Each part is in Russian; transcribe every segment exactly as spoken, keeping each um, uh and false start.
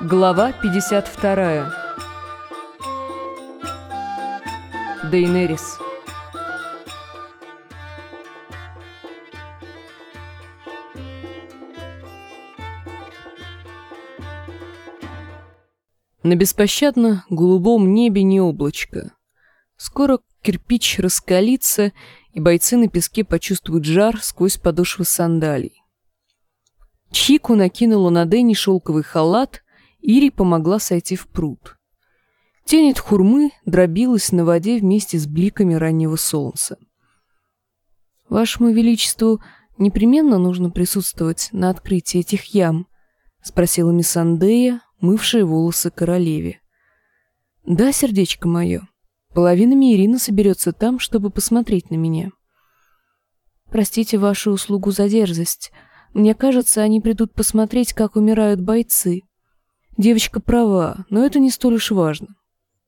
Глава пятьдесят вторая. Дейнерис. На беспощадно голубом небе не облачко. Скоро кирпич раскалится, и бойцы на песке почувствуют жар сквозь подошвы сандалий. Чику накинула на Дэнни шелковый халат, Ири помогла сойти в пруд. Тень от хурмы дробилась на воде вместе с бликами раннего солнца. «Вашему Величеству непременно нужно присутствовать на открытии этих ям?» — спросила мисс Андея, мывшая волосы королеве. «Да, сердечко мое. Половина Мейрина соберется там, чтобы посмотреть на меня. Простите вашу услугу за дерзость. Мне кажется, они придут посмотреть, как умирают бойцы. Девочка права, но это не столь уж важно».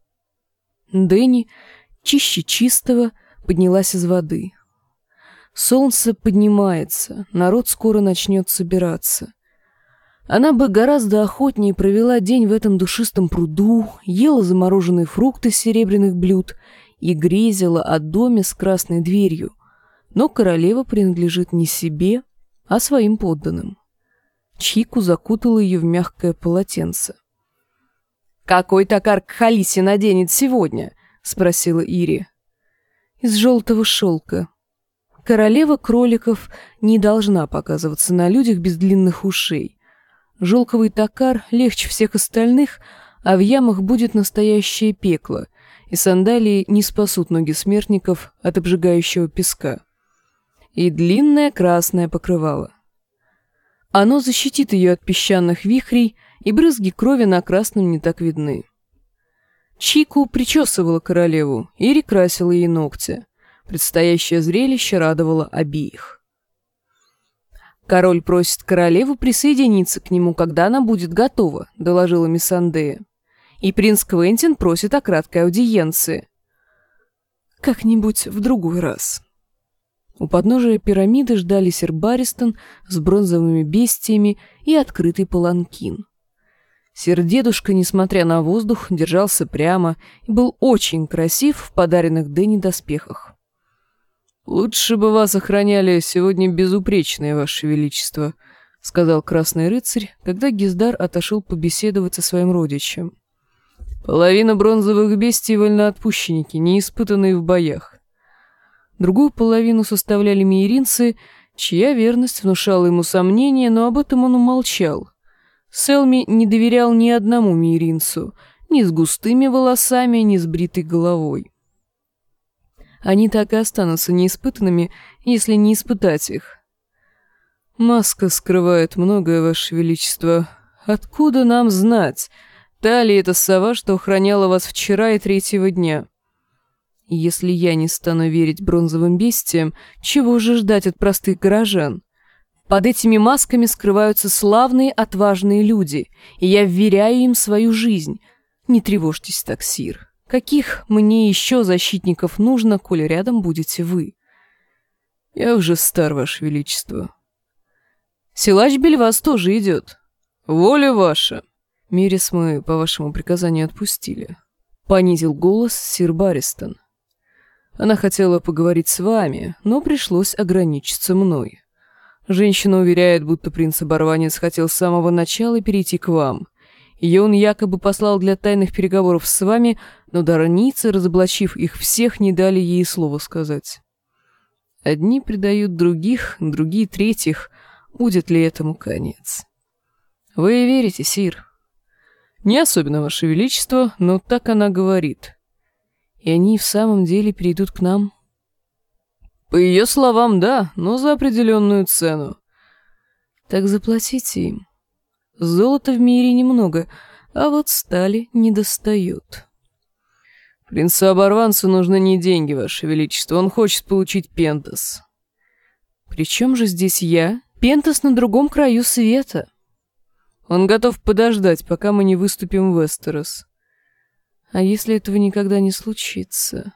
Дэнни, чище чистого, поднялась из воды. Солнце поднимается, народ скоро начнет собираться. Она бы гораздо охотнее провела день в этом душистом пруду, ела замороженные фрукты с серебряных блюд и грезила о доме с красной дверью, но королева принадлежит не себе, а своим подданным. Чику закутала ее в мягкое полотенце. «Какой токар Кхалиси наденет сегодня?» — спросила Ири. «Из желтого шелка. Королева кроликов не должна показываться на людях без длинных ушей. Желковый токар легче всех остальных, а в ямах будет настоящее пекло, и сандалии не спасут ноги смертников от обжигающего песка. И длинное красное покрывало. Оно защитит ее от песчаных вихрей, и брызги крови на красном не так видны». Чику причесывала королеву и рекрасила ей ногти. Предстоящее зрелище радовало обеих. «Король просит королеву присоединиться к нему, когда она будет готова», — доложила мисс Андея. «И принц Квентин просит о краткой аудиенции». «Как-нибудь в другой раз». У подножия пирамиды ждали сэр Барристон с бронзовыми бестиями и открытый паланкин. Сэр-дедушка, несмотря на воздух, держался прямо и был очень красив в подаренных Дэнни доспехах. «Лучше бы вас охраняли сегодня безупречные, ваше величество», — сказал красный рыцарь, когда Гиздар отошел побеседовать со своим родичем. «Половина бронзовых бестий — вольноотпущенники, не испытанные в боях. Другую половину составляли мейринцы, чья верность внушала ему сомнения, но об этом он умолчал. Селми не доверял ни одному мейринцу, ни с густыми волосами, ни с бритой головой. Они так и останутся неиспытанными, если не испытать их. Маска скрывает многое, ваше величество. Откуда нам знать, та ли это сова, что охраняла вас вчера и третьего дня? Если я не стану верить бронзовым бестиям, чего же ждать от простых горожан? Под этими масками скрываются славные, отважные люди, и я вверяю им свою жизнь. Не тревожьтесь так, сир. Каких мне еще защитников нужно, коли рядом будете вы? Я уже стар, ваше величество. Силач Бельвас тоже идет. Воля ваша. Мирис мы по вашему приказанию отпустили. Понизил голос сир Барристон. Она хотела поговорить с вами, но пришлось ограничиться мной. Женщина уверяет, будто принц-оборванец хотел с самого начала перейти к вам. Ее он якобы послал для тайных переговоров с вами, но дарницы, разоблачив их всех, не дали ей слова сказать. Одни предают других, другие третьих. Будет ли этому конец? Вы верите, сир? Не особенно, ваше величество, но так она говорит. И они в самом деле перейдут к нам? По ее словам, да, но за определенную цену. Так заплатите им. Золота в мире немного, а вот стали недостает. Принцу-оборванцу нужны не деньги, ваше величество, он хочет получить Пентас. При чем же здесь я? Пентас на другом краю света. Он готов подождать, пока мы не выступим в Вестерос. А если этого никогда не случится?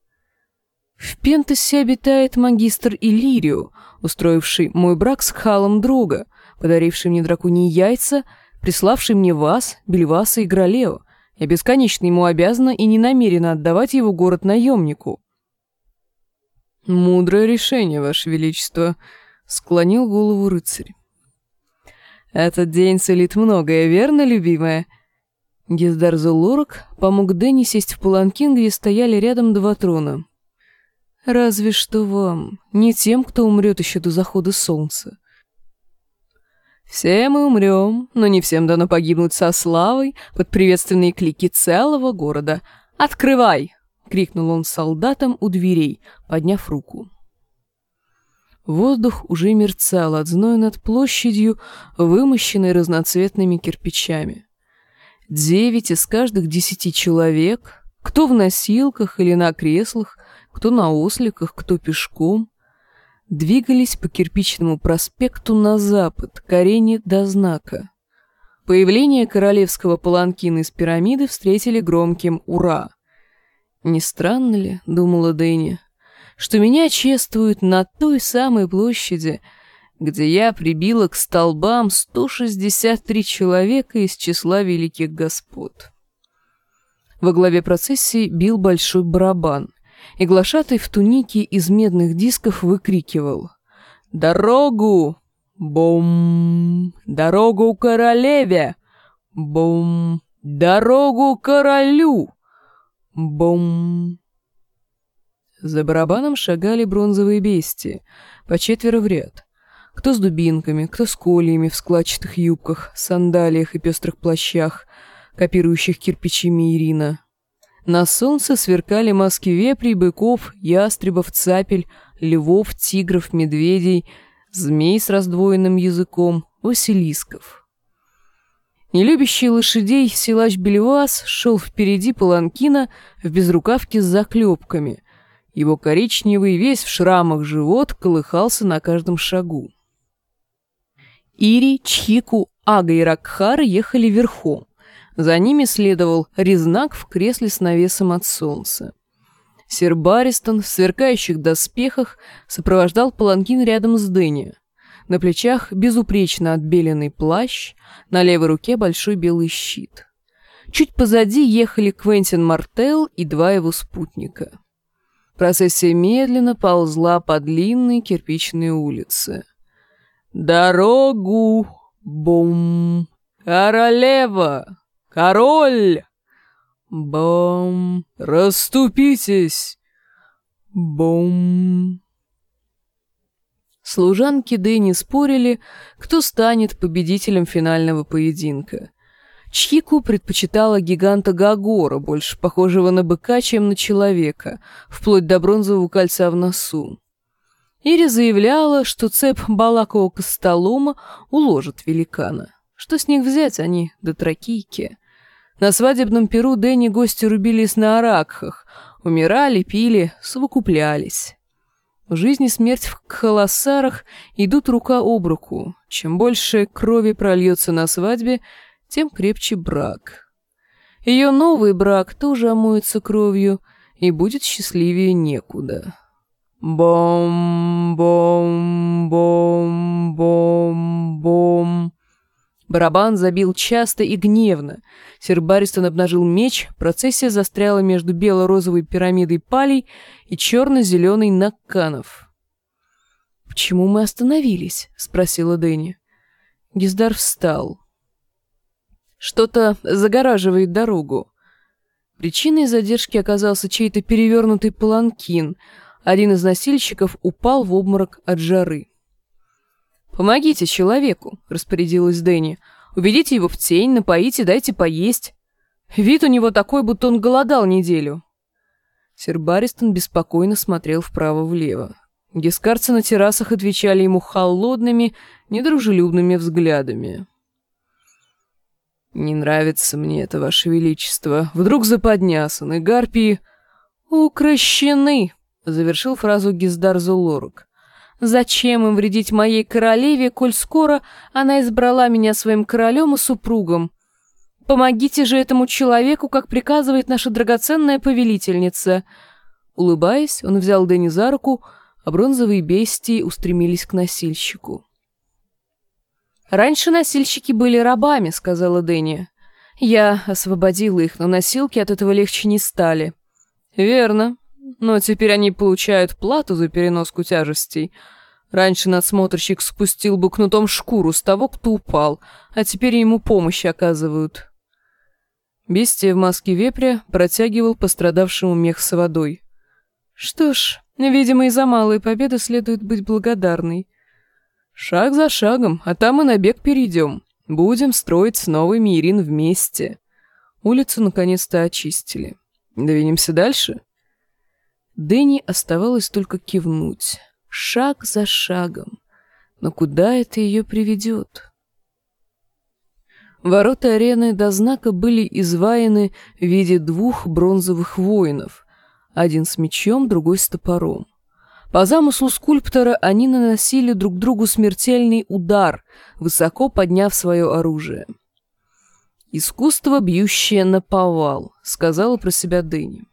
В Пентасе обитает магистр Иллирио, устроивший мой брак с Кхалом Дрога, подаривший мне драконьи яйца, приславший мне вас, Бельваса и Гралео. Я бесконечно ему обязана и не намерена отдавать его город наемнику». «Мудрое решение, Ваше Величество», — склонил голову рыцарь. «Этот день сулит многое, верно, любимая?» Гиздар Зулорок помог Дэнни сесть в паланкин, где стояли рядом два трона. «Разве что вам, не тем, кто умрет еще до захода солнца». «Все мы умрем, но не всем дано погибнуть со славой под приветственные клики целого города. Открывай!» — крикнул он солдатам у дверей, подняв руку. Воздух уже мерцал от зноя над площадью, вымощенной разноцветными кирпичами. Девять из каждых десяти человек, кто в носилках или на креслах, кто на осликах, кто пешком, двигались по кирпичному проспекту на запад, к арене до знака. Появление королевского паланкина из пирамиды встретили громким «Ура!». «Не странно ли, — думала Дэнни, — что меня чествуют на той самой площади, где я прибила к столбам сто шестьдесят три человека из числа великих господ». Во главе процессии бил большой барабан, и глашатай в тунике из медных дисков выкрикивал: «Дорогу! Бум! Дорогу королеве! Бум! Дорогу королю! Бум!» За барабаном шагали бронзовые бестии, по четверо в ряд. Кто с дубинками, кто с кольями в складчатых юбках, сандалиях и пестрых плащах, копирующих кирпичи Мейрина. На солнце сверкали маски вепрей, быков, ястребов, цапель, львов, тигров, медведей, змей с раздвоенным языком, василисков. Нелюбящий лошадей силач Бельвас шел впереди паланкина в безрукавке с заклепками. Его коричневый, весь в шрамах живот колыхался на каждом шагу. Ири, Чхику, Ага и Ракхар ехали верхом. За ними следовал Резнак в кресле с навесом от солнца. Сир Баристон в сверкающих доспехах сопровождал паланкин рядом с Дэнни. На плечах безупречно отбеленный плащ, на левой руке большой белый щит. Чуть позади ехали Квентин Мартелл и два его спутника. Процессия медленно ползла по длинной кирпичной улице. «Дорогу! Бум! Королева! Король! Бум! Расступитесь! Бум!» Служанки Дэнни спорили, кто станет победителем финального поединка. Чхику предпочитала гиганта Гагора, больше похожего на быка, чем на человека, вплоть до бронзового кольца в носу. Ири заявляла, что цепь Балакова Костолома уложит великана. Что с них взять, они дотракийки? На свадебном пиру Дэнни гости рубились на аракхах, умирали, пили, совокуплялись. Жизнь и смерть в Кхаласарах идут рука об руку. Чем больше крови прольется на свадьбе, тем крепче брак. Ее новый брак тоже омоется кровью и будет счастливее некуда. Бом-бом-бом-бом-бом. Барабан забил часто и гневно. Сир Баристон обнажил меч, процессия застряла между бело-розовой пирамидой палей и черно-зеленой накканов. «Почему мы остановились?» — спросила Дэнни. Гиздар встал. «Что-то загораживает дорогу». Причиной задержки оказался чей-то перевернутый паланкин. Один из носильщиков упал в обморок от жары. «Помогите человеку», — распорядилась Дэнни. «Уведите его в тень, напоите, дайте поесть. Вид у него такой, будто он голодал неделю». Сир Баристон беспокойно смотрел вправо-влево. Гискарцы на террасах отвечали ему холодными, недружелюбными взглядами. «Не нравится мне это, Ваше Величество. Вдруг западня, сыны гарпии укращены», — завершил фразу Гиздар Зулорок. «Зачем им вредить моей королеве, коль скоро она избрала меня своим королем и супругом? Помогите же этому человеку, как приказывает наша драгоценная повелительница». Улыбаясь, он взял Дэнни за руку, а бронзовые бестии устремились к носильщику. «Раньше носильщики были рабами», — сказала Дэнни. «Я освободила их, но носилки от этого легче не стали». «Верно. Но теперь они получают плату за переноску тяжестей. Раньше надсмотрщик спустил бы кнутом шкуру с того, кто упал, а теперь ему помощь оказывают». Бестия в маске вепря протягивал пострадавшему мех с водой. «Что ж, видимо, и за малые победы следует быть благодарной. Шаг за шагом, а там и на бег перейдем. Будем строить новый Мейрин вместе». Улицу наконец-то очистили. «Двинемся дальше?» Дэнни оставалось только кивнуть. Шаг за шагом. Но куда это ее приведет? Ворота арены до знака были изваяны в виде двух бронзовых воинов, один с мечом, другой с топором. По замыслу скульптора они наносили друг другу смертельный удар, высоко подняв свое оружие. «Искусство, бьющее наповал», — сказала про себя Дэнни.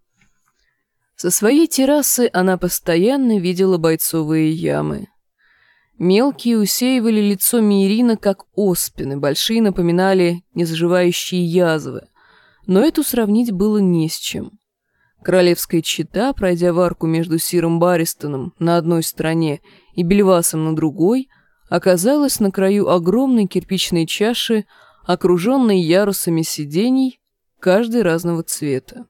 Со своей террасы она постоянно видела бойцовые ямы. Мелкие усеивали лицо Мейрина, как оспины, большие напоминали незаживающие язвы, но эту сравнить было не с чем. Королевская чета, пройдя в арку между Сиром Барристоном на одной стороне и Бельвасом на другой, оказалась на краю огромной кирпичной чаши, окруженной ярусами сидений, каждый разного цвета.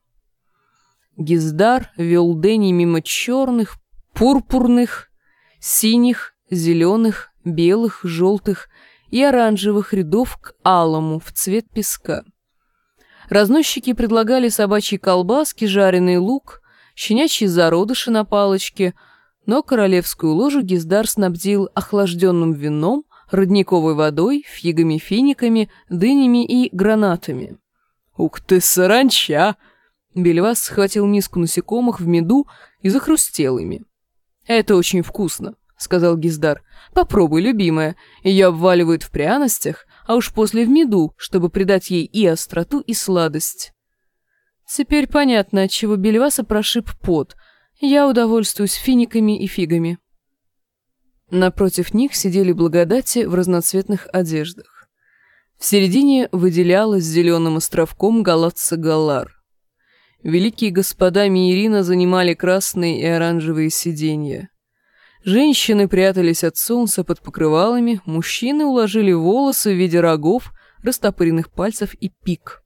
Гиздар вел Дэнни мимо черных, пурпурных, синих, зеленых, белых, желтых и оранжевых рядов к алому в цвет песка. Разносчики предлагали собачьи колбаски, жареный лук, щенячьи зародыши на палочке, но королевскую ложу Гиздар снабдил охлажденным вином, родниковой водой, фигами-финиками, дынями и гранатами. «Ух ты, саранча!» Бельвас схватил миску насекомых в меду и захрустел ими. «Это очень вкусно», — сказал Гиздар. «Попробуй, любимая. Ее обваливают в пряностях, а уж после в меду, чтобы придать ей и остроту, и сладость». Теперь понятно, отчего Бельваса прошиб пот. Я удовольствуюсь финиками и фигами. Напротив них сидели благодати в разноцветных одеждах. В середине выделялась зеленым островком галатца Галар. Великие господа Мейрина занимали красные и оранжевые сиденья. Женщины прятались от солнца под покрывалами, мужчины уложили волосы в виде рогов, растопыренных пальцев и пик.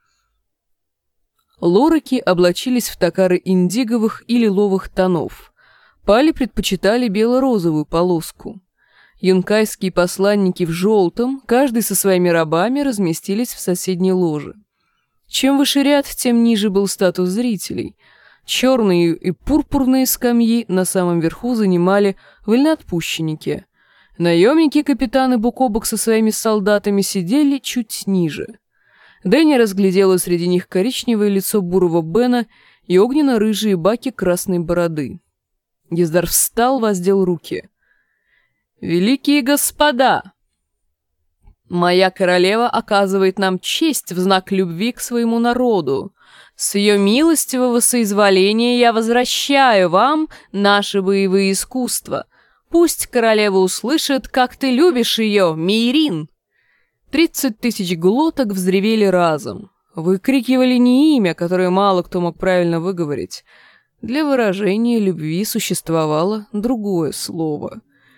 Лораки облачились в токары индиговых и лиловых тонов. Пали предпочитали бело-розовую полоску. Юнкайские посланники в желтом, каждый со своими рабами, разместились в соседней ложе. Чем выше ряд, тем ниже был статус зрителей. Черные и пурпурные скамьи на самом верху занимали вольноотпущенники. Наемники-капитаны бок о бок со своими солдатами сидели чуть ниже. Дэнни разглядела среди них коричневое лицо бурого Бена и огненно-рыжие баки красной бороды. Гиздар встал, воздел руки. «Великие господа! Моя королева оказывает нам честь в знак любви к своему народу. С ее милостивого соизволения я возвращаю вам наши боевые искусства. Пусть королева услышит, как ты любишь ее, Мейрин!» Тридцать тысяч глоток взревели разом. Выкрикивали не имя, которое мало кто мог правильно выговорить. Для выражения любви существовало другое слово.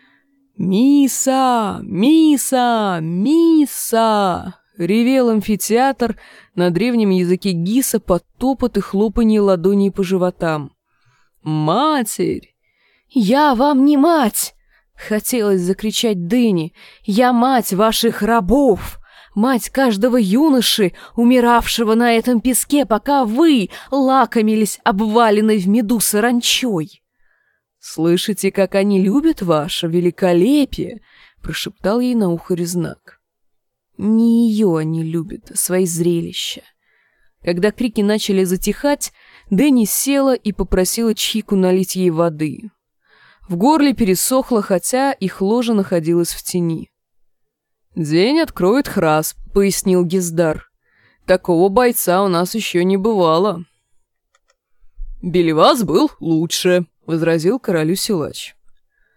«Миса! Миса! Миса!» ревел амфитеатр на древнем языке гиса под топот и хлопанье ладоней по животам. «Матерь!» «Я вам не мать!» — хотелось закричать Дэнни. «Я мать ваших рабов! Мать каждого юноши, умиравшего на этом песке, пока вы лакомились обваленной в меду саранчой!» «Слышите, как они любят ваше великолепие?» — прошептал ей на ухо Резнак. Не ее они любят, а свои зрелища. Когда крики начали затихать, Дэнни села и попросила Чхику налить ей воды. В горле пересохло, хотя их ложа находилась в тени. «День откроет Храс», — пояснил Гиздар. «Такого бойца у нас еще не бывало». «Белевас был лучше», — возразил королю силач.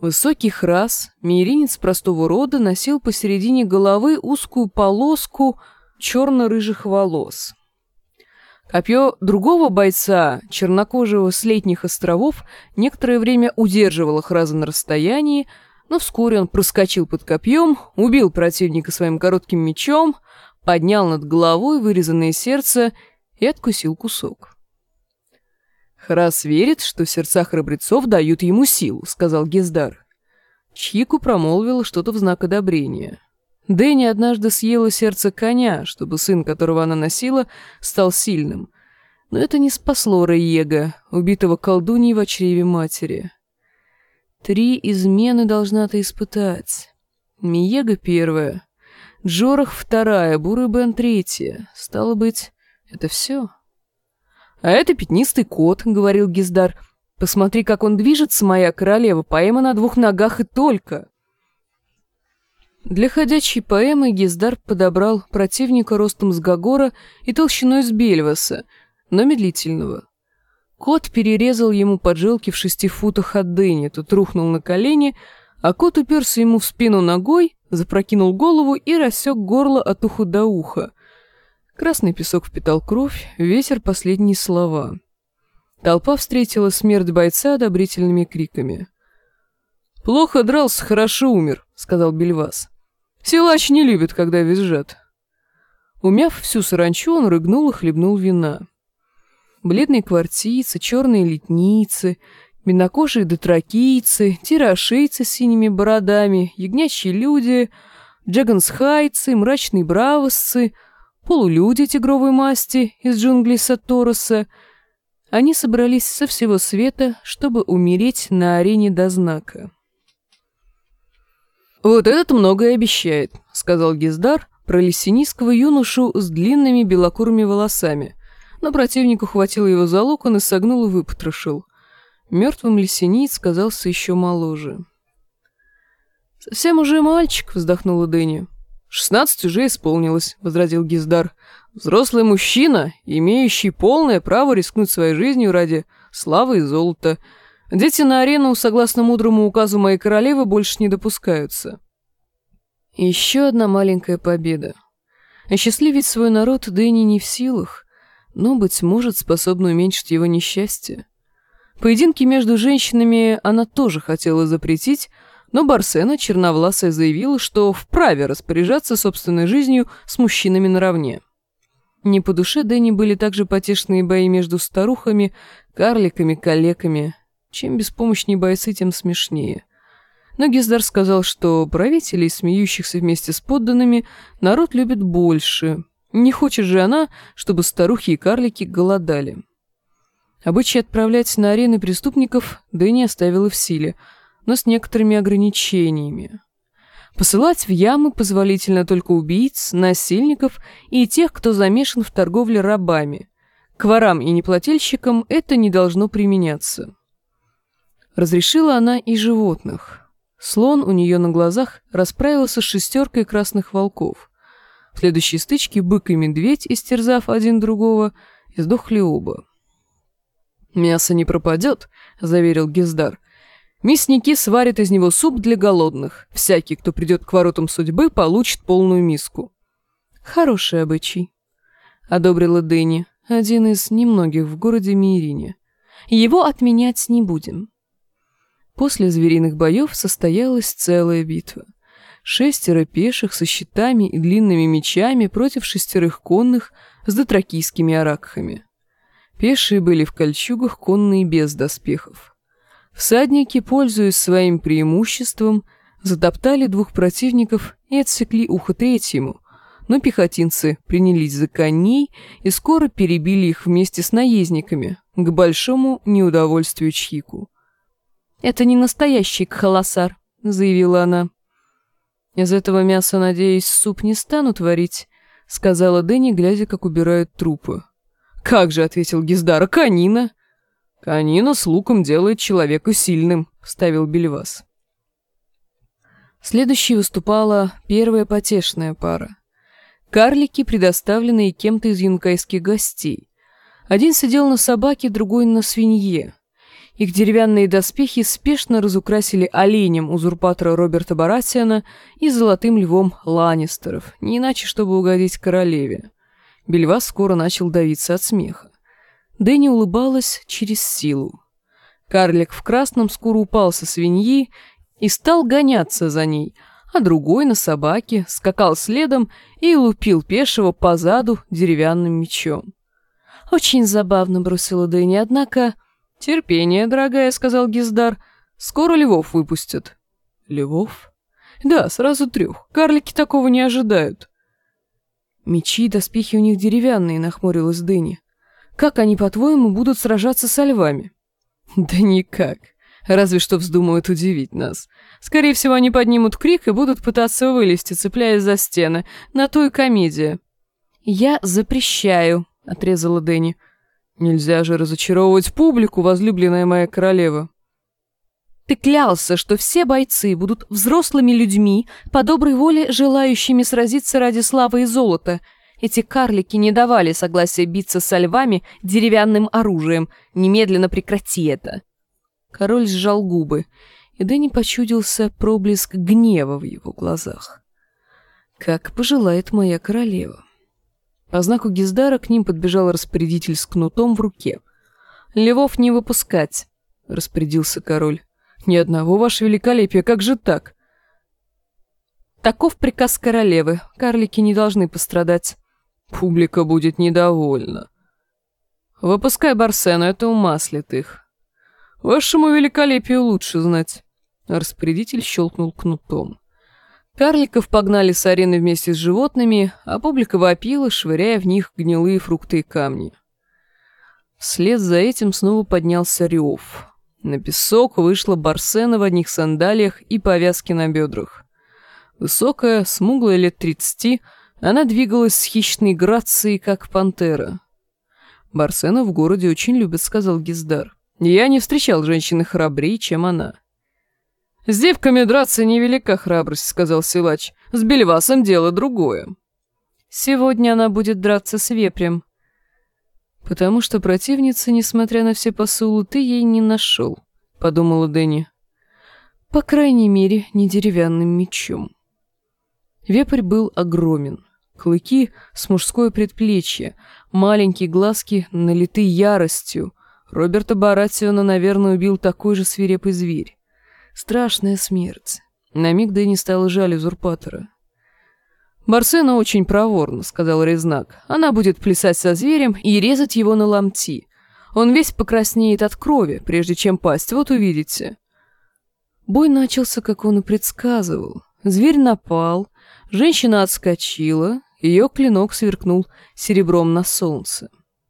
Высокий храс, миеринец простого рода, носил посередине головы узкую полоску черно-рыжих волос. Копье другого бойца, чернокожего с Летних островов, некоторое время удерживало Храза на расстоянии, но вскоре он проскочил под копьем, убил противника своим коротким мечом, поднял над головой вырезанное сердце и откусил кусок. «Храс верит, что сердца храбрецов дают ему силу», — сказал Гиздар. Чхику промолвила что-то в знак одобрения. Дэнни однажды съела сердце коня, чтобы сын, которого она носила, стал сильным. Но это не спасло Райега, убитого колдуньей в чреве матери. Три измены должна ты испытать. Миега первая, Джорах вторая, Бурый Бен третья. Стало быть, это все. «А это пятнистый кот», — говорил Гиздар. «Посмотри, как он движется, моя королева, поэма на двух ногах и только». Для ходячей поэмы Гиздар подобрал противника ростом с Гагора и толщиной с Бельваса, но медлительного. Кот перерезал ему поджилки в шести футах от Дэнни, тот рухнул на колени, а кот уперся ему в спину ногой, запрокинул голову и рассек горло от уха до уха. Красный песок впитал кровь, ветер — последние слова. Толпа встретила смерть бойца одобрительными криками. «Плохо дрался, хорошо умер», — сказал Бельвас. «Силач не любит, когда визжат». Умяв всю саранчу, он рыгнул и хлебнул вина. Бледные квартийцы, черные летницы, минокожие дотракийцы, тирашейцы с синими бородами, ягнячьи люди, джагансхайцы, мрачные бравосцы, полулюди тигровой масти из джунглей Сатороса. Они собрались со всего света, чтобы умереть на арене до знака. «Вот этот многое обещает», — сказал Гиздар про лесенийского юношу с длинными белокурыми волосами, но противник ухватил его за локон и согнул и выпотрошил. Мертвым лесениец казался еще моложе. «Совсем уже мальчик», — вздохнула Дэнни. «Шестнадцать уже исполнилось», — возразил Гиздар. «Взрослый мужчина, имеющий полное право рискнуть своей жизнью ради славы и золота. Дети на арену, согласно мудрому указу моей королевы, больше не допускаются». Еще одна маленькая победа. Осчастливить свой народ Дэнни не в силах, но, быть может, способна уменьшить его несчастье. Поединки между женщинами она тоже хотела запретить, но Барсена, черновласая, заявила, что вправе распоряжаться собственной жизнью с мужчинами наравне. Не по душе Дэнни были также потешные бои между старухами, карликами, калеками. Чем беспомощнее бойцы, тем смешнее. Но Гиздар сказал, что правителей, смеющихся вместе с подданными, народ любит больше. Не хочет же она, чтобы старухи и карлики голодали. Обычай отправлять на арены преступников Дэнни оставила в силе, но с некоторыми ограничениями. Посылать в ямы позволительно только убийц, насильников и тех, кто замешан в торговле рабами. К ворам и неплательщикам это не должно применяться. Разрешила она и животных. Слон у нее на глазах расправился с шестеркой красных волков. В следующей стычке бык и медведь, истерзав один другого, издохли оба. «Мясо не пропадет», — заверил Гиздар. «Мясники сварят из него суп для голодных. Всякий, кто придет к воротам судьбы, получит полную миску». «Хороший обычай», — одобрила Дэнни, один из немногих в городе Миерине. «Его отменять не будем». После звериных боев состоялась целая битва. Шестеро пеших со щитами и длинными мечами против шестерых конных с дотракийскими аракхами. Пешие были в кольчугах, конные без доспехов. Всадники, пользуясь своим преимуществом, затоптали двух противников и отсекли ухо третьему, но пехотинцы принялись за коней и скоро перебили их вместе с наездниками, к большому неудовольствию Чхику. «Это не настоящий кхаласар», — заявила она. «Из этого мяса, надеюсь, суп не станут варить», — сказала Дэнни, глядя, как убирают трупы. «Как же», — ответил Гиздар, — «конина». «Конина с луком делает человека сильным», — вставил Бельвас. Следующей выступала первая потешная пара. Карлики, предоставленные кем-то из юнкайских гостей. Один сидел на собаке, другой на свинье. Их деревянные доспехи спешно разукрасили оленем узурпатора Роберта Баратиана и золотым львом Ланнистеров, не иначе, чтобы угодить королеве. Бельвас скоро начал давиться от смеха. Дэнни улыбалась через силу. Карлик в красном скоро упал со свиньи и стал гоняться за ней, а другой на собаке скакал следом и лупил пешего по заду деревянным мечом. «Очень забавно», — бросила Дэнни, — «однако...» «Терпение, дорогая», — сказал Гиздар, — «скоро львов выпустят». «Львов?» «Да, сразу трех. Карлики такого не ожидают». «Мечи и доспехи у них деревянные», — нахмурилась Дэнни. «Как они, по-твоему, будут сражаться со львами?» «Да никак. Разве что вздумают удивить нас. Скорее всего, они поднимут крик и будут пытаться вылезти, цепляясь за стены. На то и комедия». «Я запрещаю», — отрезала Дэнни. «Нельзя же разочаровывать публику, возлюбленная моя королева». «Ты клялся, что все бойцы будут взрослыми людьми, по доброй воле желающими сразиться ради славы и золота. Эти карлики не давали согласия биться со львами деревянным оружием. Немедленно прекрати это». Король сжал губы, и Дэнни почудился проблеск гнева в его глазах. «Как пожелает моя королева». По знаку Гиздара к ним подбежал распорядитель с кнутом в руке. «Львов не выпускать», — распорядился король. «Ни одного, ваше великолепие, как же так?» «Таков приказ королевы. Карлики не должны пострадать». «Публика будет недовольна». «Выпускай Барсену, это умаслит их». «Вашему великолепию лучше знать». Распорядитель щелкнул кнутом. Карликов погнали с арены вместе с животными, а публика вопила, швыряя в них гнилые фрукты и камни. Вслед за этим снова поднялся рев. На песок вышла Барсена в одних сандалиях и повязке на бедрах. Высокая, смуглая, лет тридцати, она двигалась с хищной грацией, как пантера. «Барсена в городе очень любят», — сказал Гиздар. «Я не встречал женщины храбрее, чем она». «С девками драться невелика храбрость», — сказал силач. «С Бельвасом дело другое». «Сегодня она будет драться с вепрем». «Потому что противницы, несмотря на все посулы, ты ей не нашел», — подумала Дэнни. «По крайней мере, не деревянным мечом». Вепрь был огромен. Клыки с мужское предплечье, маленькие глазки налиты яростью. Роберта Баратиона, наверное, убил такой же свирепый зверь. Страшная смерть. На миг Дэнни стало жаль узурпатора. «Барсена очень проворна», — сказал Резнак. «Она будет плясать со зверем и резать его на ломти. Он весь покраснеет от крови, прежде чем пасть, вот увидите». Бой начался, как он и предсказывал. Зверь напал, женщина отскочила, ее клинок сверкнул серебром на солнце.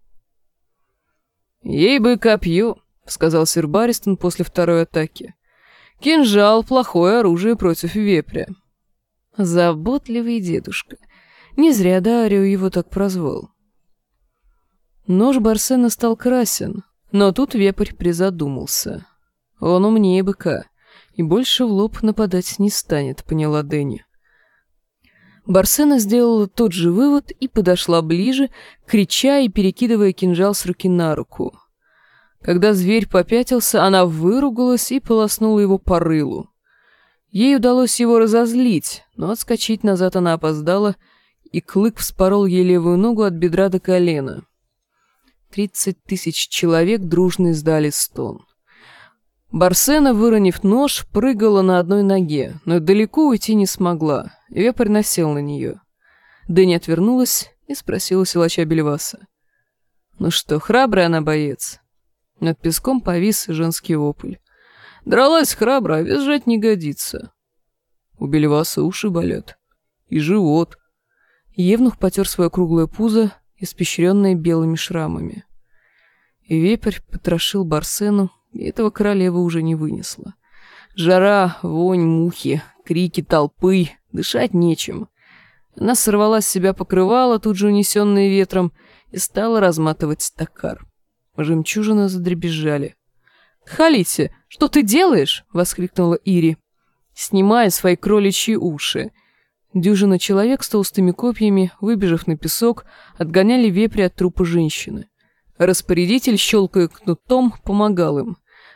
«Ей бы копье», — сказал сэр Барристон после второй атаки. «Кинжал — плохое оружие против вепря». Заботливый дедушка. Не зря Дарио его так прозвал. Нож Барсена стал красен, но тут вепрь призадумался. Он умнее быка и больше в лоб нападать не станет, поняла Дэнни. Барсена сделала тот же вывод и подошла ближе, крича и перекидывая кинжал с руки на руку. Когда зверь попятился, она выругалась и полоснула его по рылу. Ей удалось его разозлить, но отскочить назад она опоздала, и клык вспорол ей левую ногу от бедра до колена. Тридцать тысяч человек дружно издали стон. Барсена, выронив нож, прыгала на одной ноге, но далеко уйти не смогла. Вепрь насел на нее. Дэнни отвернулась и спросила силача Бельваса. «Ну что, храбрый она боец?» Над песком повис женский вопль. «Дралась храбро, а визжать не годится». У Бельваса уши болят. И живот. Евнух потер свое круглое пузо, испещренное белыми шрамами. И вепрь потрошил Барсену, и этого королева уже не вынесла. Жара, вонь, мухи, крики толпы, дышать нечем. Она сорвала с себя покрывало, тут же унесенное ветром, и стала разматывать стакар. Жемчужины задребезжали. «Халите, что ты делаешь?» — воскликнула Ири, снимая свои кроличьи уши. Дюжина человек с толстыми копьями, выбежав на песок, отгоняли вепря от трупа женщины. Распорядитель, щелкая кнутом, помогал им.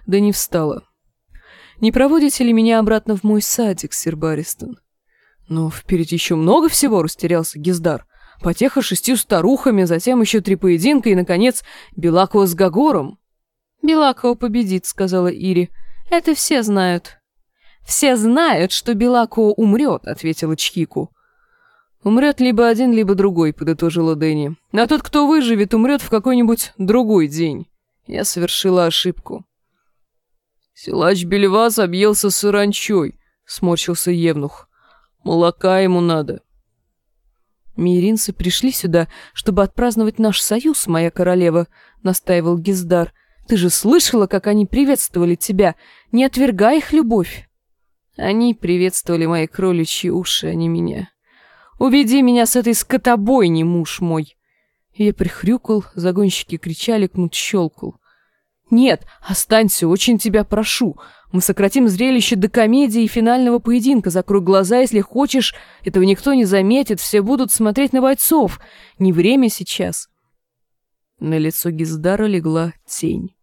Дэнни встала. «Не проводите ли меня обратно в мой садик, сир Барристон?» «Но впереди еще много всего», — растерялся Гиздар. «Потеха шестью старухами, затем еще три поединка и, наконец, Белакова с Гагором». «Белакова победит», — сказала Ири. «Это все знают». «Все знают, что Белакова умрет», — ответила Чхику. «Умрет либо один, либо другой», — подытожила Дэнни. «А тот, кто выживет, умрет в какой-нибудь другой день. Я совершила ошибку». «Силач Бельвас объелся саранчой», — сморщился Евнух. «Молока ему надо». «Миринцы пришли сюда, чтобы отпраздновать наш союз, моя королева», — настаивал Гиздар. «Ты же слышала, как они приветствовали тебя? Не отвергай их любовь». «Они приветствовали мои кроличьи уши, а не меня. Уведи меня с этой скотобойни, муж мой». Я прихрюкал, загонщики кричали, кнут щелкал. «Нет, останься, очень тебя прошу. Мы сократим зрелище до комедии и финального поединка. Закрой глаза, если хочешь. Этого никто не заметит, все будут смотреть на бойцов. Не время сейчас». На лицо Гиздара легла тень.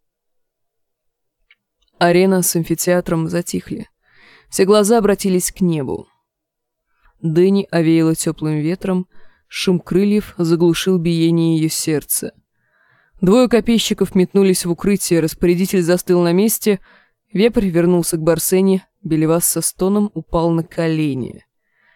Арена с амфитеатром затихли. Все глаза обратились к небу. Дэнни овеяла теплым ветром, шум крыльев заглушил биение ее сердца. Двое копейщиков метнулись в укрытие, распорядитель застыл на месте, вепрь вернулся к Барсене, Белевас со стоном упал на колени.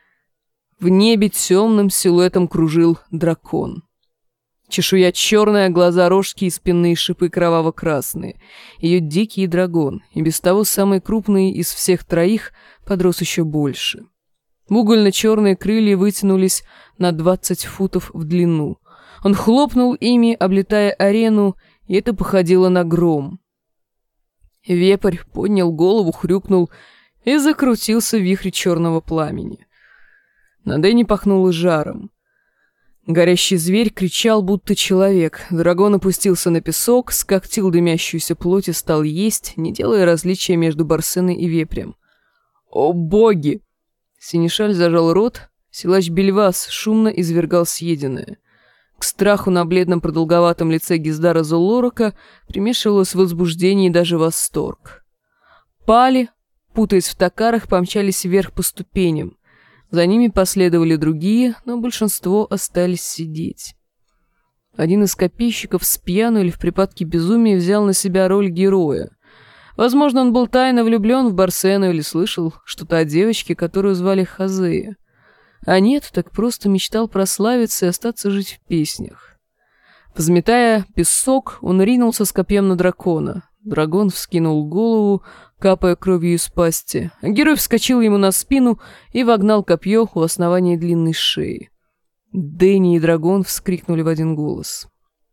В небе темным силуэтом кружил дракон. Чешуя черная, глаза рожки и спинные шипы кроваво-красные. Ее дикий дракон, и без того самый крупный из всех троих, подрос еще больше. Угольно-черные крылья вытянулись на двадцать футов в длину. Он хлопнул ими, облетая арену, и это походило на гром. Вепрь поднял голову, хрюкнул и закрутился в вихре черного пламени. На Дэнни пахнуло жаром. Горящий зверь кричал, будто человек. Дракон опустился на песок, скоктил дымящуюся плоть и стал есть, не делая различия между Барсеной и вепрем. «О боги!» Синишаль зажал рот, силач Бельвас шумно извергал съеденное. К страху на бледном продолговатом лице Гиздара Золлорока примешивалось возбуждение и даже восторг. Пали, путаясь в токарах, помчались вверх по ступеням. За ними последовали другие, но большинство остались сидеть. Один из копейщиков с пьяну или в припадке безумия взял на себя роль героя. Возможно, он был тайно влюблен в Барсену или слышал что-то о девочке, которую звали Хазея. А нет, так просто мечтал прославиться и остаться жить в песнях. Взметая песок, он ринулся с копьем на дракона. Дракон вскинул голову, капая кровью из пасти. Герой вскочил ему на спину и вогнал копье у основания длинной шеи. Дэнни и дракон вскрикнули в один голос.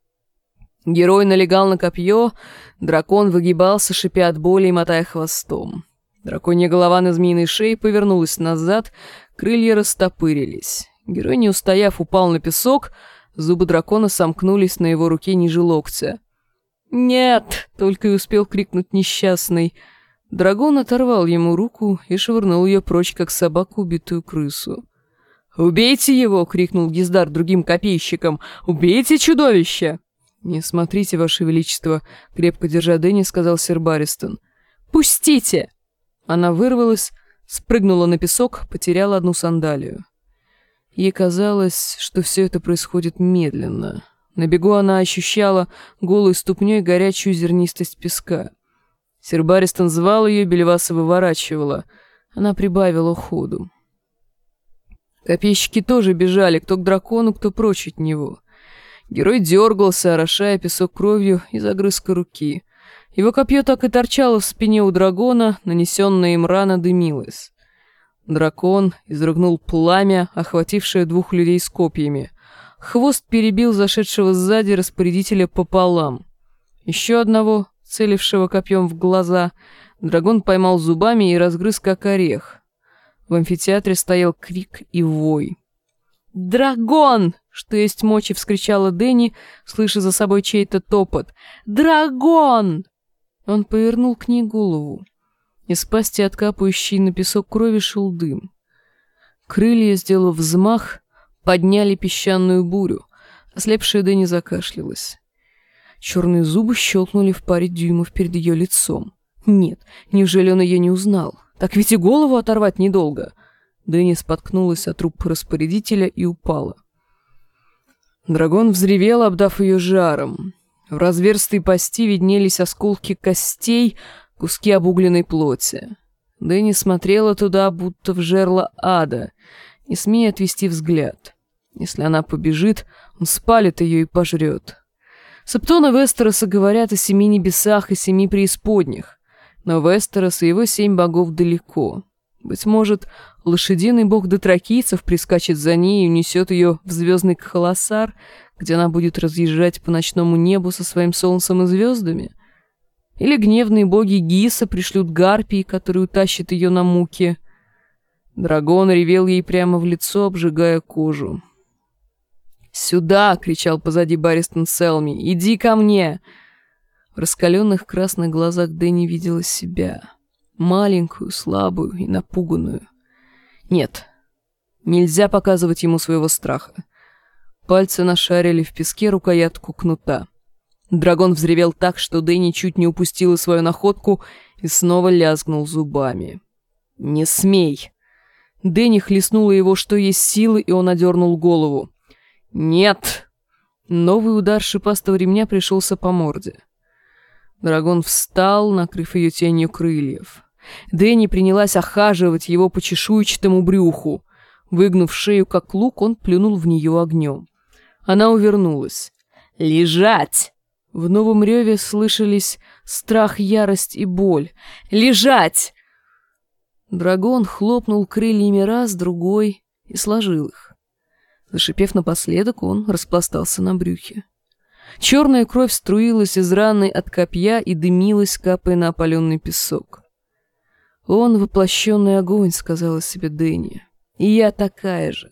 Герой налегал на копье, дракон выгибался, шипя от боли и мотая хвостом. Драконья голова на змеиной шее повернулась назад, крылья растопырились. Герой, не устояв, упал на песок, зубы дракона сомкнулись на его руке ниже локтя. «Нет!» — только и успел крикнуть несчастный. Дракон оторвал ему руку и швырнул ее прочь, как собаку, убитую крысу. «Убейте его!» — крикнул Гиздар другим копейщикам. «Убейте чудовище!» «Не смотрите, ваше величество!» — крепко держа Дэнни, сказал сэр Барристон. «Пустите!» Она вырвалась, спрыгнула на песок, потеряла одну сандалию. Ей казалось, что все это происходит медленно. На бегу она ощущала голой ступней горячую зернистость песка. Сэр Барристон звал ее, Бельваса выворачивала. Она прибавила ходу. Копейщики тоже бежали, кто к дракону, кто прочь от него. Герой дергался, орошая песок кровью из огрызка руки. Его копье так и торчало в спине у дракона, нанесенная им рана дымилась. Дракон изрыгнул пламя, охватившее двух людей с копьями. Хвост перебил зашедшего сзади распорядителя пополам. Еще одного, целившего копьем в глаза, дракон поймал зубами и разгрыз как орех. В амфитеатре стоял крик и вой. «Дракон!» — что есть мочи, вскричала Дэнни, слыша за собой чей-то топот. «Дракон!» Он повернул к ней голову. Из пасти, откапывающей на песок крови, шел дым. Крылья, сделав взмах, подняли песчаную бурю. Ослепшая Дэнни закашлялась. Черные зубы щелкнули в паре дюймов перед ее лицом. Нет, неужели он ее не узнал? Так ведь и голову оторвать недолго. Дэнни споткнулась от труп распорядителя и упала. Дракон взревел, обдав ее жаром. В разверстой пасти виднелись осколки костей, куски обугленной плоти. Дэнни смотрела туда, будто в жерло ада, не смея отвести взгляд. Если она побежит, он спалит ее и пожрет. Септоны Вестероса говорят о семи небесах и семи преисподних, но Вестерос и его семь богов далеко. Быть может, лошадиный бог дотракийцев прискачет за ней и унесет ее в звездный Кхолосар, где она будет разъезжать по ночному небу со своим солнцем и звездами? Или гневные боги Гиса пришлют гарпии, которые утащат ее на муки? Дракон ревел ей прямо в лицо, обжигая кожу. «Сюда!» — кричал позади Барристон Селми. «Иди ко мне!» В раскаленных красных глазах Дэнни видела себя. Маленькую, слабую и напуганную. Нет, нельзя показывать ему своего страха. Пальцы нашарили в песке рукоятку кнута. Дракон взревел так, что Дэнни чуть не упустила свою находку и снова лязгнул зубами. «Не смей!» Дэнни хлестнула его, что есть силы, и он одернул голову. «Нет!» Новый удар шипастого ремня пришелся по морде. Дракон встал, накрыв ее тенью крыльев. Дэнни принялась охаживать его по чешуйчатому брюху. Выгнув шею, как лук, он плюнул в нее огнем. Она увернулась. «Лежать!» В новом реве слышались страх, ярость и боль. «Лежать!» Дракон хлопнул крыльями раз, другой и сложил их. Зашипев напоследок, он распластался на брюхе. Черная кровь струилась из раны от копья и дымилась, капая на опаленный песок. «Он воплощенный огонь», — сказала себе Дэнни. «И я такая же».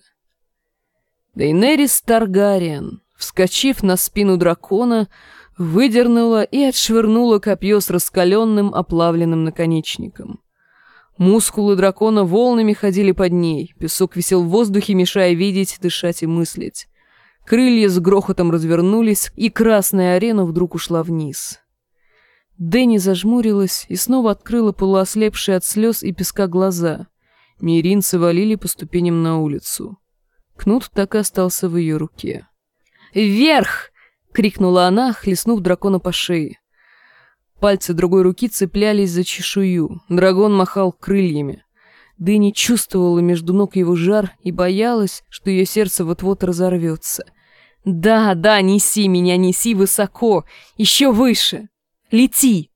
Дейнерис Таргариен, вскочив на спину дракона, выдернула и отшвырнула копье с раскаленным оплавленным наконечником. Мускулы дракона волнами ходили под ней, песок висел в воздухе, мешая видеть, дышать и мыслить. Крылья с грохотом развернулись, и красная арена вдруг ушла вниз. Дэнни зажмурилась и снова открыла полуослепшие от слез и песка глаза. Миринцы валили по ступеням на улицу. Кнут так и остался в ее руке. «Вверх!» — крикнула она, хлестнув дракона по шее. Пальцы другой руки цеплялись за чешую. Дракон махал крыльями. Дэнни чувствовала между ног его жар и боялась, что ее сердце вот-вот разорвется. «Да, да, неси меня, неси высоко, еще выше! Лети!»